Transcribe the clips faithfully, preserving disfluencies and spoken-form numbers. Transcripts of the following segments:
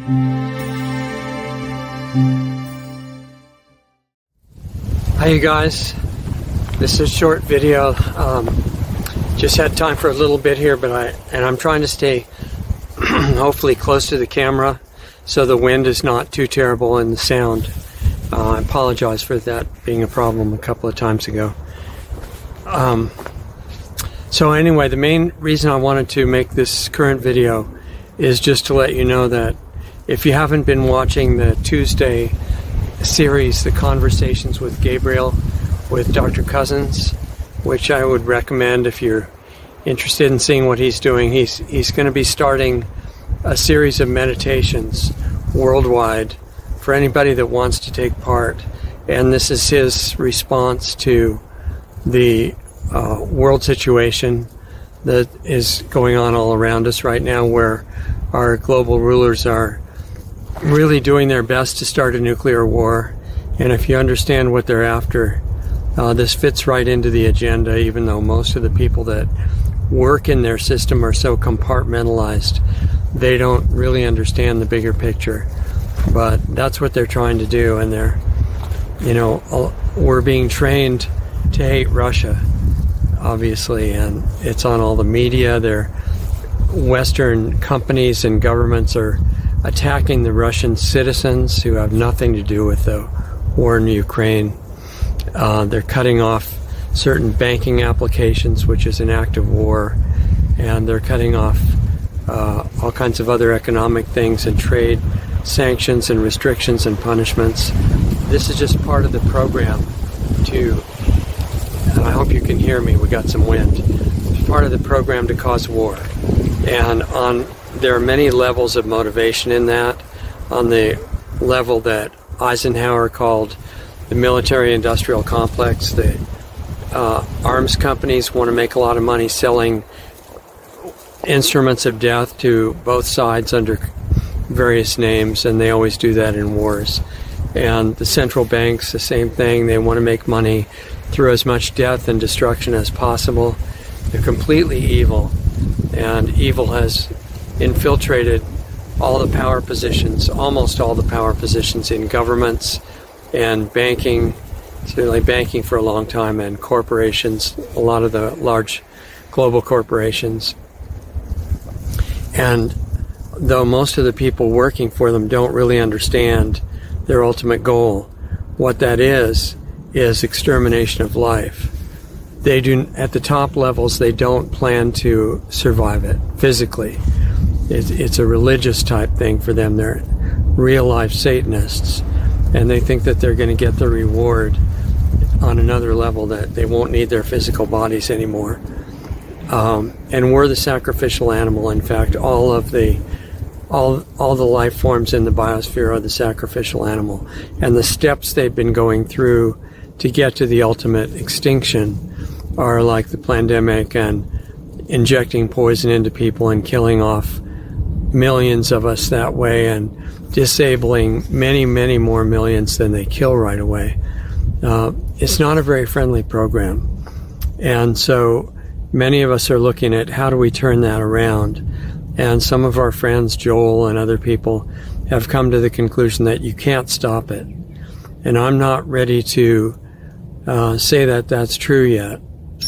Hi you guys, this is a short video. Um, just had time for a little bit here, but I and I'm trying to stay hopefully close to the camera so the wind is not too terrible and the sound. Uh, I apologize for that being a problem a couple of times ago. Um, so anyway, the main reason I wanted to make this current video is just to let you know that if you haven't been watching the Tuesday series, The Conversations with Gabriel with Doctor Cousins, which I would recommend if you're interested in seeing what he's doing. He's, he's going to be starting a series of meditations worldwide for anybody that wants to take part. And this is his response to the uh, world situation that is going on all around us right now, where our global rulers are really doing their best to start a nuclear war. And if you understand what they're after, uh, this fits right into the agenda, even though most of the people that work in their system are so compartmentalized, they don't really understand the bigger picture. But that's what they're trying to do, and they're, you know, we're being trained to hate Russia, obviously, and it's on all the media. Their Western companies and governments are attacking the Russian citizens who have nothing to do with the war in Ukraine. Uh, they're cutting off certain banking applications, which is an act of war, and they're cutting off uh, all kinds of other economic things and trade sanctions and restrictions and punishments. This is just part of the program to, and I hope you can hear me, we got some wind, it's part of the program to cause war. And on there are many levels of motivation in that. On the level that Eisenhower called the military-industrial complex, the uh, arms companies want to make a lot of money selling instruments of death to both sides under various names, and they always do that in wars. And the central banks, the same thing. They want to make money through as much death and destruction as possible. They're completely evil, and evil has infiltrated all the power positions, almost all the power positions in governments and banking, certainly banking for a long time, and corporations, a lot of the large global corporations. And though most of the people working for them don't really understand their ultimate goal, what that is, is extermination of life. They do, at the top levels, they don't plan to survive it physically. It, it's a religious type thing for them. They're real-life Satanists, and they think that they're going to get the reward on another level, that they won't need their physical bodies anymore. Um, and we're the sacrificial animal. In fact, all of the all all the life forms in the biosphere are the sacrificial animal, and the steps they've been going through to get to the ultimate extinction are like the pandemic and injecting poison into people and killing off millions of us that way, and disabling many, many more millions than they kill right away. Uh, it's not a very friendly program. And so many of us are looking at how do we turn that around. And some of our friends, Joel and other people, have come to the conclusion that you can't stop it. And I'm not ready to uh, say that that's true yet.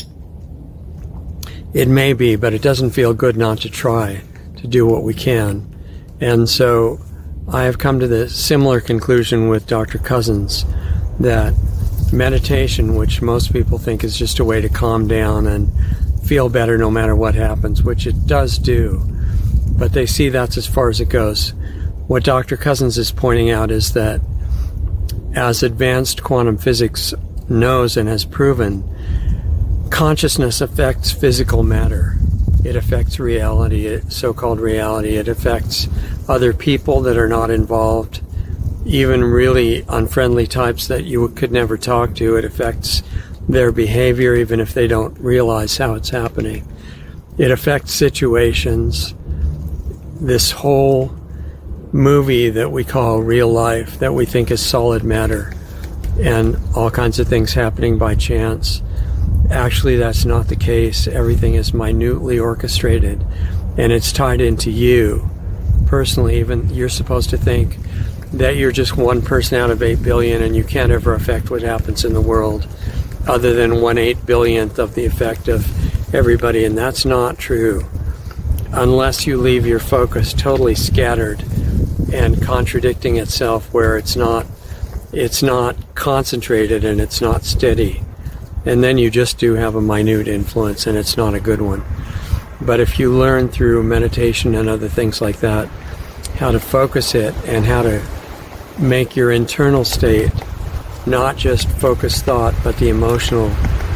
It may be, but it doesn't feel good not to try to do what we can. And so I have come to the similar conclusion with Doctor Cousins, that meditation, which most people think is just a way to calm down and feel better no matter what happens, which it does do, but they see that's as far as it goes. What Doctor Cousins is pointing out is that as advanced quantum physics knows and has proven, consciousness affects physical matter. It affects reality, so-called reality. It affects other people that are not involved, even really unfriendly types that you could never talk to. It affects their behavior, even if they don't realize how it's happening. It affects situations. This whole movie that we call real life, that we think is solid matter, and all kinds of things happening by chance. Actually, that's not the case. Everything is minutely orchestrated, and it's tied into you personally, even you're supposed to think that you're just one person out of eight billion and you can't ever affect what happens in the world other than one eight billionth of the effect of everybody, and that's not true. Unless you leave your focus totally scattered and contradicting itself, where it's not it's not concentrated and it's not steady, and then you just do have a minute influence, and it's not a good one. But if you learn through meditation and other things like that how to focus it and how to make your internal state not just focused thought but the emotional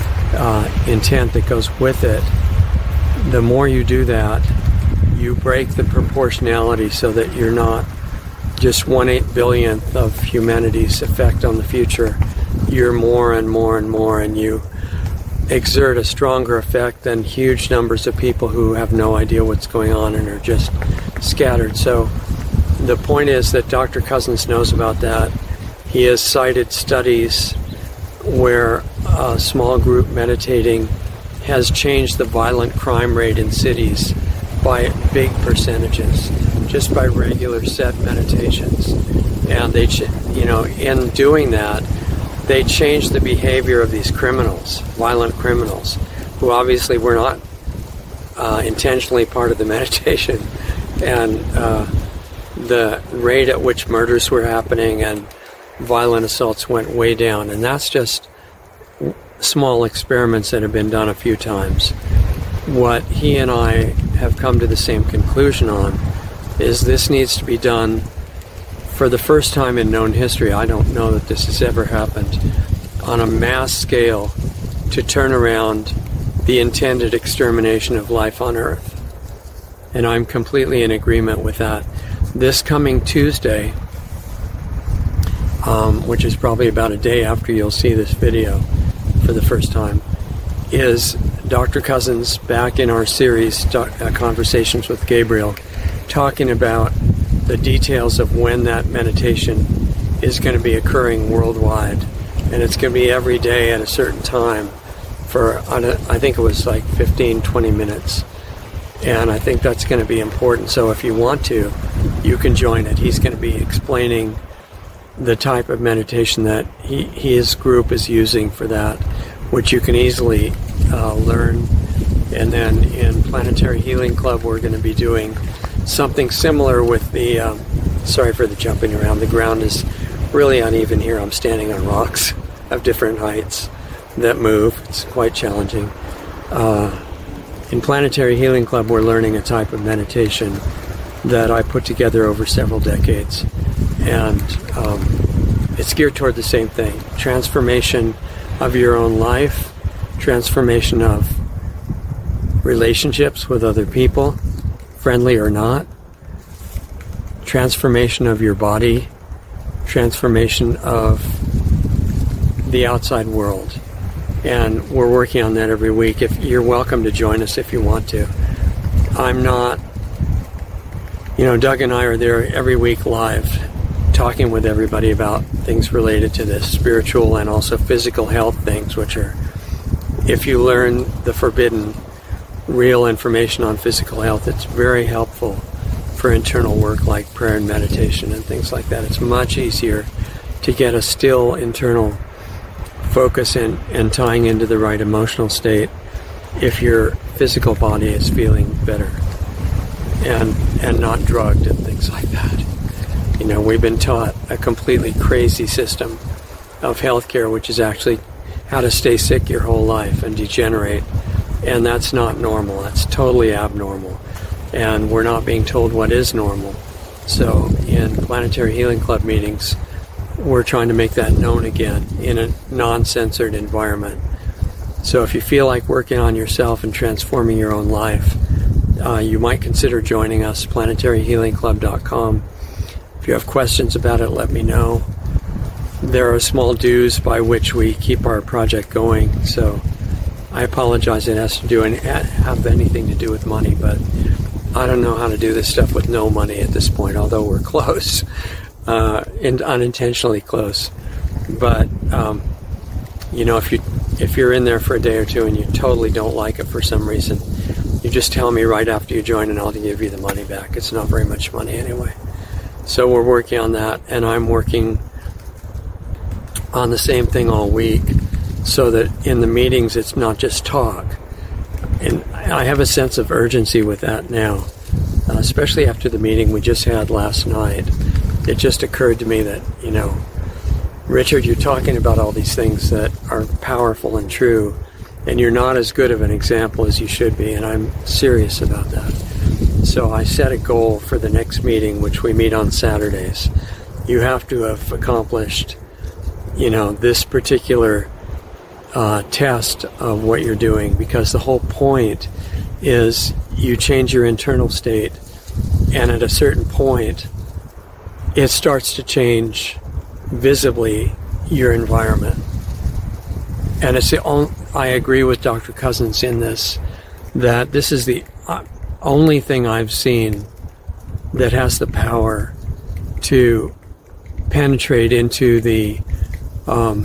uh, intent that goes with it, the more you do that, you break the proportionality so that you're not just one eight billionth of humanity's effect on the future. You're more and more and more, and you exert a stronger effect than huge numbers of people who have no idea what's going on and are just scattered. So the point is that Doctor Cousens knows about that. He has cited studies where a small group meditating has changed the violent crime rate in cities by big percentages, just by regular set meditations. And they, you know, in doing that, they changed the behavior of these criminals, violent criminals, who obviously were not uh, intentionally part of the meditation. And uh, the rate at which murders were happening and violent assaults went way down. And that's just small experiments that have been done a few times. What he and I have come to the same conclusion on is this needs to be done for the first time in known history. I don't know that this has ever happened on a mass scale to turn around the intended extermination of life on Earth. And I'm completely in agreement with that. This coming Tuesday, um, which is probably about a day after you'll see this video for the first time, is Doctor Cousens back in our series, uh, Conversations with Gabriel, talking about the details of when that meditation is going to be occurring worldwide. And it's going to be every day at a certain time for, I think it was like fifteen, twenty minutes. And I think that's going to be important. So if you want to, you can join it. He's going to be explaining the type of meditation that he, his group is using for that, which you can easily uh, learn. And then in Planetary Healing Club, we're going to be doing something similar with the, um, sorry for the jumping around, the ground is really uneven here. I'm standing on rocks of different heights that move. It's quite challenging. Uh, in Planetary Healing Club, we're learning a type of meditation that I put together over several decades. And um, it's geared toward the same thing. Transformation of your own life, transformation of relationships with other people, friendly or not, transformation of your body, transformation of the outside world. And we're working on that every week. If you're welcome to join us if you want to. I'm not, you know, Doug and I are there every week live, talking with everybody about things related to this, spiritual and also physical health things, which are, if you learn the forbidden, real information on physical health, it's very helpful for internal work like prayer and meditation and things like that. It's much easier to get a still internal focus in and tying into the right emotional state if your physical body is feeling better and and not drugged and things like that. You know, we've been taught a completely crazy system of healthcare, which is actually how to stay sick your whole life and degenerate. And that's not normal. That's totally abnormal. And we're not being told what is normal. So in Planetary Healing Club meetings, we're trying to make that known again in a non-censored environment. So if you feel like working on yourself and transforming your own life, uh, you might consider joining us, planetary healing club dot com. If you have questions about it, let me know. There are small dues by which we keep our project going, so I apologize it has to do any, have anything to do with money, but I don't know how to do this stuff with no money at this point, although we're close, uh, and unintentionally close. But um, you know, if you if you're in there for a day or two and you totally don't like it for some reason, you just tell me right after you join and I'll give you the money back. It's not very much money anyway. So we're working on that, and I'm working on the same thing all week so that in the meetings it's not just talk. And I have a sense of urgency with that now, uh, especially after the meeting we just had last night. It just occurred to me that, you know, Richard, you're talking about all these things that are powerful and true, and you're not as good of an example as you should be, and I'm serious about that. So I set a goal for the next meeting, which we meet on Saturdays. You have to have accomplished, you know, this particular uh, test of what you're doing, because the whole point is you change your internal state, and at a certain point, it starts to change visibly your environment. And it's the only, I agree with Doctor Cousins in this, that this is the only thing I've seen that has the power to penetrate into the um,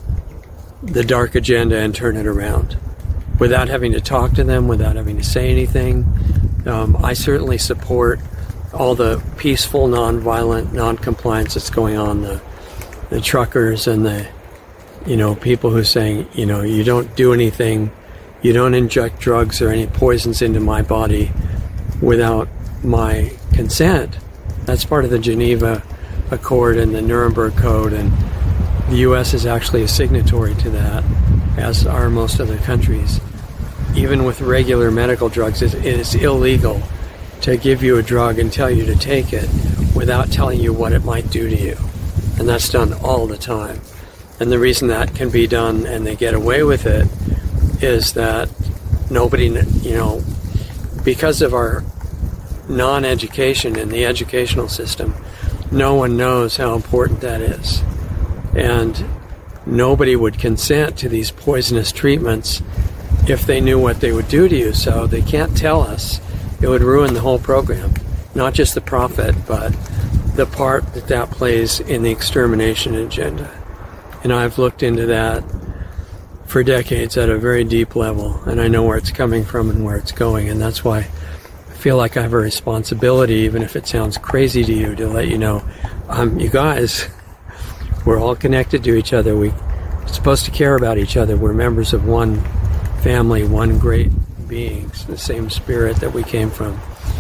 the dark agenda and turn it around without having to talk to them, without having to say anything. Um, I certainly support all the peaceful, non-violent, non-compliance that's going on, the the truckers and the, you know, people who are saying, you know, you don't do anything, you don't inject drugs or any poisons into my body without my consent. That's part of the Geneva Accord and the Nuremberg Code, and the U S is actually a signatory to that, as are most other countries. Even with regular medical drugs, it is illegal to give you a drug and tell you to take it without telling you what it might do to you. And that's done all the time. And the reason that can be done and they get away with it is that nobody, you know, because of our non-education in the educational system, no one knows how important that is. And nobody would consent to these poisonous treatments if they knew what they would do to you. So they can't tell us. It would ruin the whole program, not just the profit, but the part that that plays in the extermination agenda. And I've looked into that for decades at a very deep level, and I know where it's coming from and where it's going, and that's why I feel like I have a responsibility, even if it sounds crazy to you, to let you know, um, you guys, we're all connected to each other. We're supposed to care about each other. We're members of one family, one great being, the same spirit that we came from.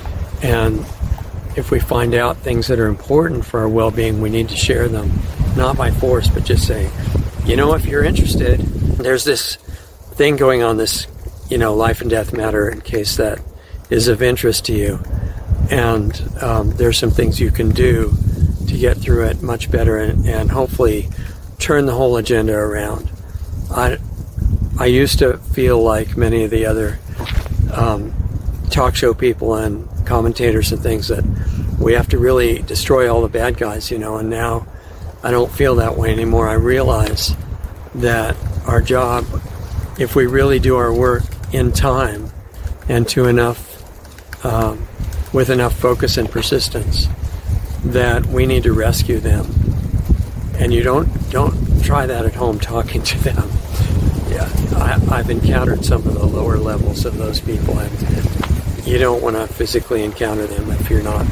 And if we find out things that are important for our well-being, we need to share them, not by force, but just say, you know, if you're interested, there's this thing going on, this, you know, life and death matter, in case that is of interest to you. And um, there's some things you can do to get through it much better and, and hopefully turn the whole agenda around. I, I used to feel like many of the other um, talk show people and commentators and things that we have to really destroy all the bad guys, you know, and now I don't feel that way anymore. I realize that our job, if we really do our work in time and to enough, um, with enough focus and persistence, that we need to rescue them. And you don't don't try that at home talking to them. Yeah, I, I've encountered some of the lower levels of those people, and you don't want to physically encounter them if you're not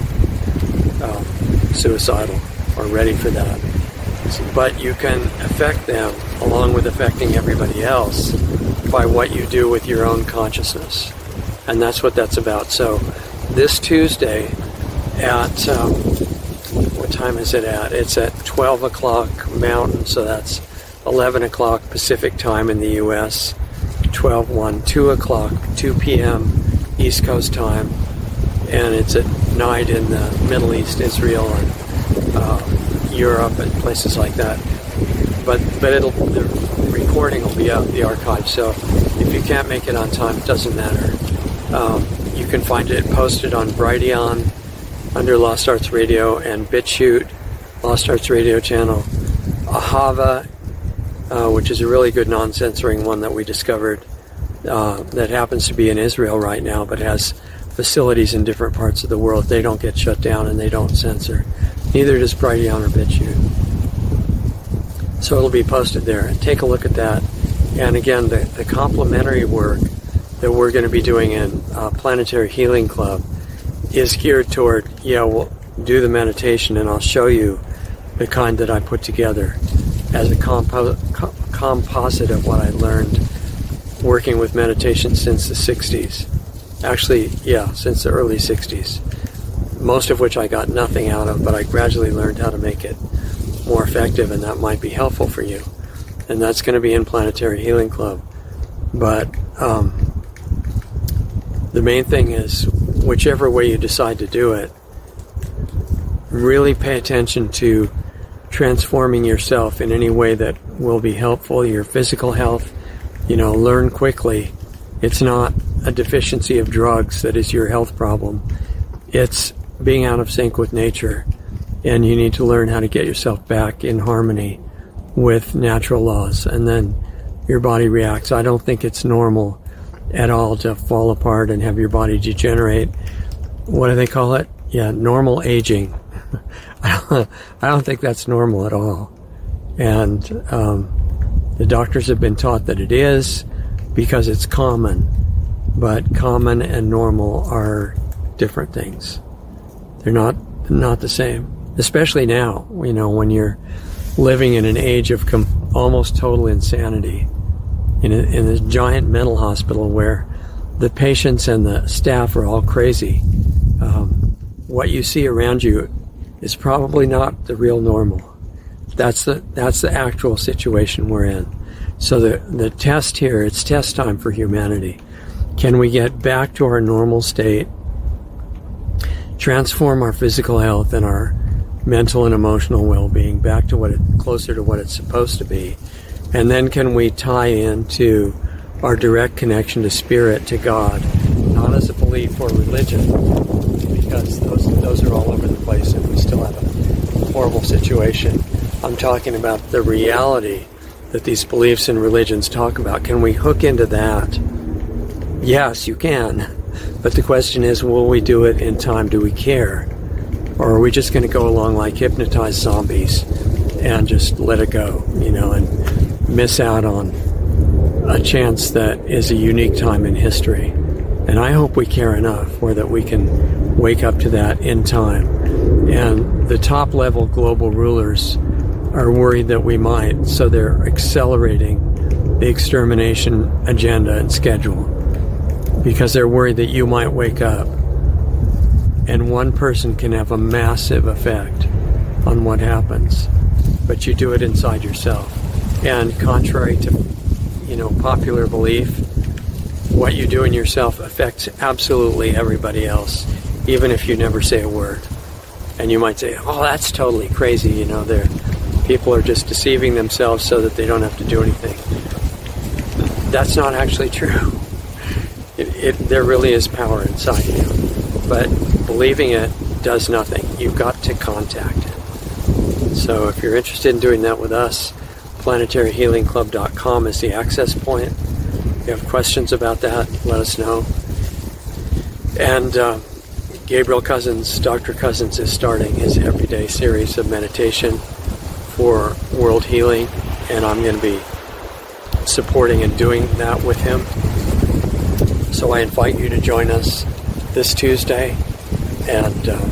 um, suicidal or ready for that. But you can affect them along with affecting everybody else by what you do with your own consciousness. And that's what that's about. So this Tuesday at, um, what time is it at? It's at twelve o'clock Mountain, so that's eleven o'clock Pacific time in the U S, twelve one, two o'clock, two p.m. East Coast time, and it's at night in the Middle East, Israel, and uh, Europe, and places like that. But but it'll the recording will be out, the archive. So if you can't make it on time, it doesn't matter. Um, you can find it posted on Brighteon under Lost Arts Radio and BitChute, Lost Arts Radio channel, Ahava, uh, which is a really good non-censoring one that we discovered. Uh, that happens to be in Israel right now, but has facilities in different parts of the world. They don't get shut down and they don't censor. Neither does Brighteon or BitChute. So it'll be posted there. Take a look at that. And again, the, the complementary work that we're going to be doing in uh, Planetary Healing Club is geared toward, yeah, we'll do the meditation, and I'll show you the kind that I put together as a compo- com- composite of what I learned working with meditation since the sixties. Actually, yeah, since the early sixties. Most of which I got nothing out of, but I gradually learned how to make it more effective, and that might be helpful for you. And that's going to be in Planetary Healing Club. But um, the main thing is, whichever way you decide to do it, really pay attention to transforming yourself in any way that will be helpful. Your physical health, you know, learn quickly. It's not a deficiency of drugs that is your health problem. It's being out of sync with nature, and you need to learn how to get yourself back in harmony with natural laws, and then your body reacts. I don't think it's normal at all to fall apart and have your body degenerate. What do they call it? Yeah, normal aging. I don't, I don't think that's normal at all. And um, the doctors have been taught that it is because it's common. But common and normal are different things. They're not not the same. Especially now, you know, when you're living in an age of com- almost total insanity, in a, in a giant mental hospital where the patients and the staff are all crazy. Um, what you see around you is probably not the real normal. That's the that's the actual situation we're in. So the the test here, it's test time for humanity. Can we get back to our normal state, transform our physical health and our mental and emotional well-being back to what it, closer to what it's supposed to be, and then can we tie into our direct connection to spirit, to God, not as a belief or religion, because those those are all over the place and we still have a horrible situation. I'm talking about the reality that these beliefs and religions talk about. Can we hook into that? Yes, you can. But the question is, will we do it in time? Do we care? Or are we just going to go along like hypnotized zombies and just let it go, you know, and miss out on a chance that is a unique time in history? And I hope we care enough or that we can wake up to that in time. And the top level global rulers are worried that we might, so they're accelerating the extermination agenda and schedule, because they're worried that you might wake up and one person can have a massive effect on what happens, but you do it inside yourself. And contrary to, you know, popular belief, what you do in yourself affects absolutely everybody else, even if you never say a word. And you might say, oh, that's totally crazy, you know, they're, people are just deceiving themselves so that they don't have to do anything. That's not actually true. It, it, there really is power inside you, but believing it does nothing. You've got to contact it. So if you're interested in doing that with us, planetary healing club dot com is the access point. If you have questions about that, let us know. And uh, Gabriel Cousens, Doctor Cousens, is starting his everyday series of meditation for world healing, and I'm going to be supporting and doing that with him. So I invite you to join us this Tuesday, and uh,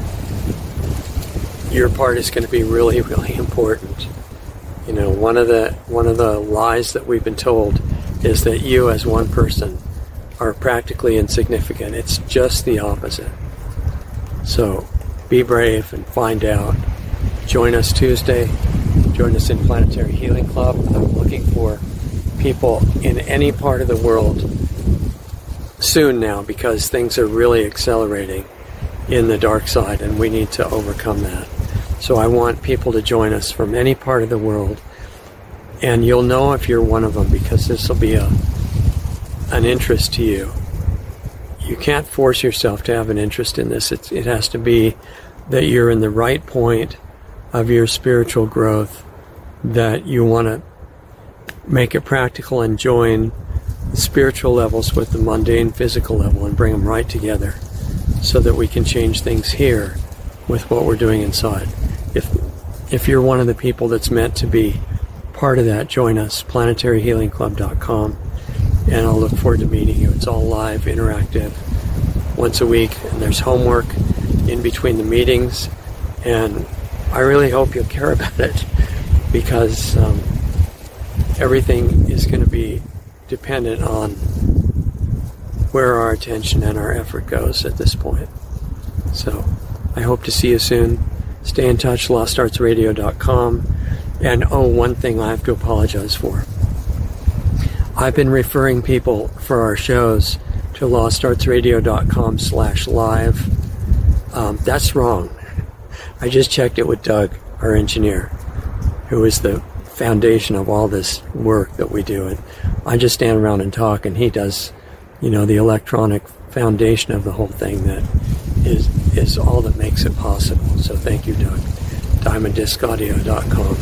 your part is going to be really, really important. You know, one of the one of the lies that we've been told is that you as one person are practically insignificant. It's just the opposite. So be brave and find out. Join us Tuesday. Join us in Planetary Healing Club. I'm looking for people in any part of the world soon now, because things are really accelerating in the dark side and we need to overcome that. So I want people to join us from any part of the world, and you'll know if you're one of them because this will be a an interest to you. You can't force yourself to have an interest in this. It's, it has to be that you're in the right point of your spiritual growth, that you want to make it practical and join the spiritual levels with the mundane physical level and bring them right together so that we can change things here with what we're doing inside. If if you're one of the people that's meant to be part of that, join us, planetary healing club dot com. and I'll look forward to meeting you. It's all live, interactive, once a week, and there's homework in between the meetings, and I really hope you'll care about it, because um, everything is going to be dependent on where our attention and our effort goes at this point. So I hope to see you soon. Stay in touch, lost arts radio dot com. And oh, one thing I have to apologize for. I've been referring people for our shows to lost arts radio dot com slash live. Um, that's wrong. I just checked it with Doug, our engineer, who is the foundation of all this work that we do. And I just stand around and talk, and he does, you know, the electronic foundation of the whole thing that is is all that makes it possible. So thank you, Doug. diamond disc audio dot com.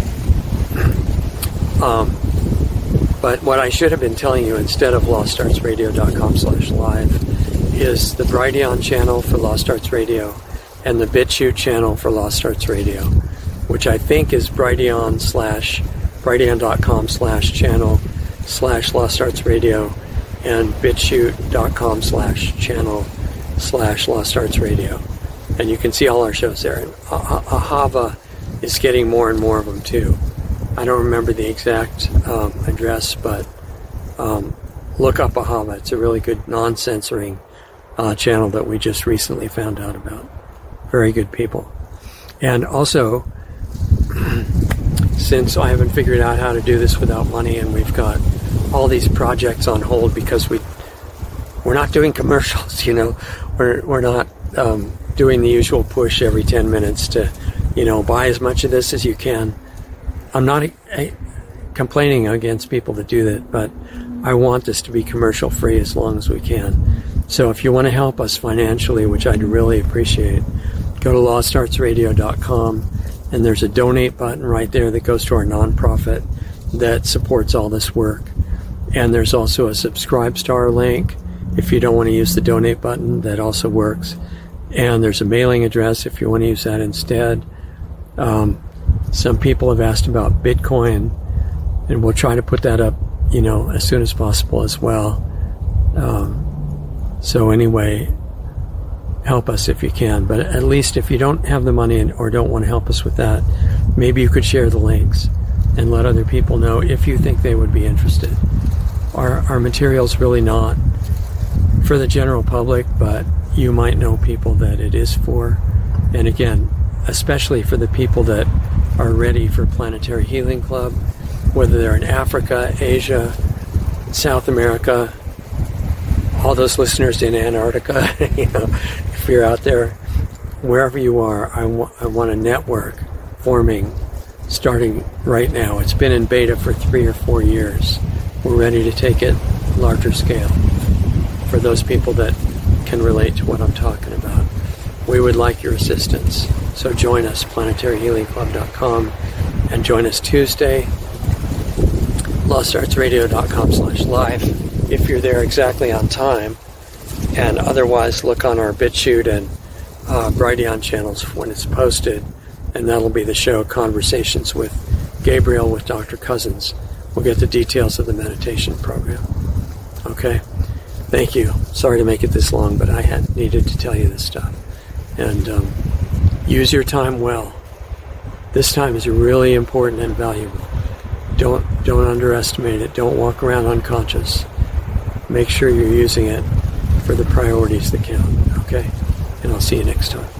um, but what I should have been telling you instead of lost arts radio dot com slash live is the Brighteon channel for Lost Arts Radio and the BitChute channel for Lost Arts Radio, which I think is Brighteon slash Brighteon dot com slash channel slash Lost Arts Radio and BitChute dot com slash channel slash Lost Arts Radio. And you can see all our shows there. Ahava is getting more and more of them too. I don't remember the exact um, address, but um, look up Ahava. It's a really good non-censoring uh, channel that we just recently found out about. Very good people. And also, since I haven't figured out how to do this without money, and we've got all these projects on hold because we we're not doing commercials, you know, we're we're not um, doing the usual push every ten minutes to, you know, buy as much of this as you can. I'm not a, a, complaining against people that do that, but I want this to be commercial free as long as we can. So if you want to help us financially, which I'd really appreciate, go to lost arts radio dot com, and there's a donate button right there that goes to our nonprofit that supports all this work. And there's also a subscribe star link if you don't want to use the donate button. That also works. And there's a mailing address if you want to use that instead. Um, some people have asked about Bitcoin, and we'll try to put that up, you know, as soon as possible as well. Um, so anyway, help us if you can. But at least if you don't have the money and, or don't want to help us with that, maybe you could share the links and let other people know if you think they would be interested. Our, our material's really not for the general public, but you might know people that it is for. And again, especially for the people that are ready for Planetary Healing Club, whether they're in Africa, Asia, South America, all those listeners in Antarctica, you know, if you're out there, wherever you are, I, wa- I want a network forming starting right now. It's been in beta for three or four years. We're ready to take it larger scale for those people that can relate to what I'm talking about. We would like your assistance. So join us, planetary healing club dot com, and join us Tuesday, lost arts radio dot com slash live, if you're there exactly on time. And otherwise, look on our BitChute and uh, Brighteon channels when it's posted, and that'll be the show Conversations with Gabriel with Doctor Cousins. We'll get the details of the meditation program. Okay? Thank you. Sorry to make it this long, but I had needed to tell you this stuff. And um, use your time well. This time is really important and valuable. Don't don't underestimate it. Don't walk around unconscious. Make sure you're using it for the priorities that count. Okay? And I'll see you next time.